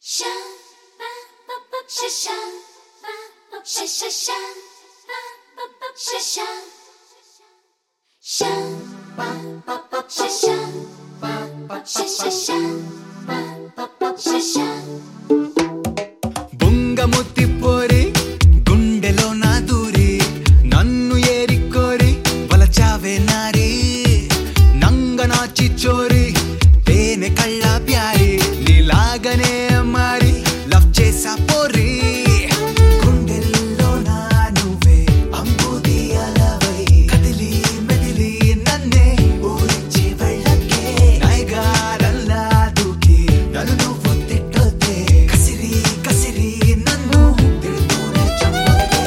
బొంగముత్తి పోరి గుండెలో నా దూరి నన్ను ఏరికోరి వలచావే నారి నంగనాచి చోరి తేనె కళ్ళ ప్యారి నీలాగనే మారి లవ్ చేసా పోరి గుండెల్లో నా నువ్వే అంబుది అలవై కదిలి మెదిలి నన్నే ఊరించి వెళ్ళకే నైగారల్లా దూకి నన్ను నువ్వు తిట్టొద్దే కసిరి కసిరి నన్ను తిడుతూనే చంపకే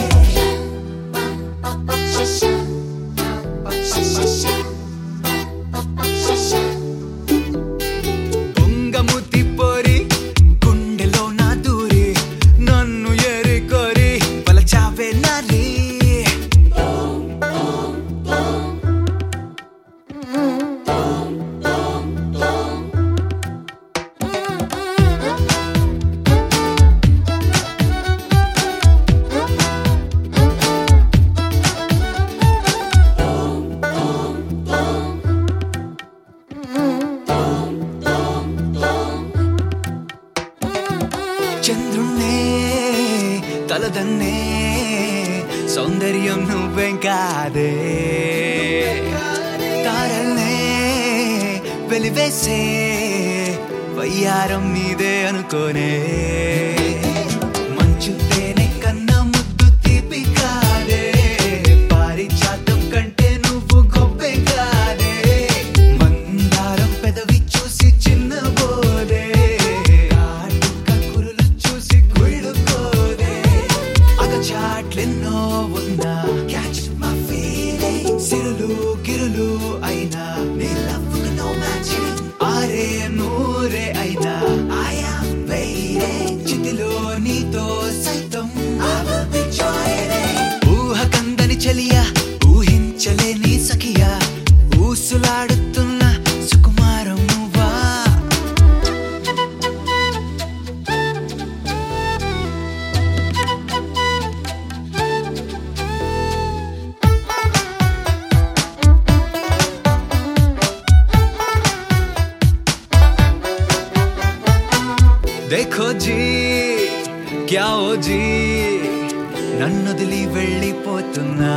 బొంగముత్తి పోరి గుండెలో నా దూరి నన్ను ఏరికోరి వలచావే నారి చంద్రుణ్ణే తలదన్నే సౌందర్యం నువ్వేం కాదే తారల్నే వెలివేసే వయ్యారం నీదే అనుకోనే మంచు తేనె కన్నా ముద్దు తీపి కాదే పారిజాతం కంటే నువ్వు గొప్పే కాదే మందారం పెదవి చూసి చిన్నబోదే కాటుక కురులు చూసి కుళ్ళుకోదే అగచాట్లెన్నో ఉన్నా క్యాచ్ మై ఫీలింగ్ సిరులు గిరులు అయినా నీ లవ్కు నో మ్యాచింగ్ ఆరే నూరే అయినా ఐ యామ్ వెయిటింగ్ చితిలో నీతో సైతం I will be joining ఊహ కందని చెలియా ఊహించలేని సఖియా ఊసులాడుతున్న సుకుమారం నువ్వా देखो जी क्या ओ जी నన్నొదిలి వెళ్ళిపోతున్నా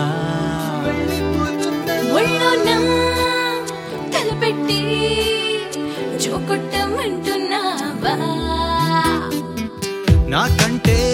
ఒళ్ళోనా తలపెట్టి జోకొట్టమంటున్నావా నాకంటే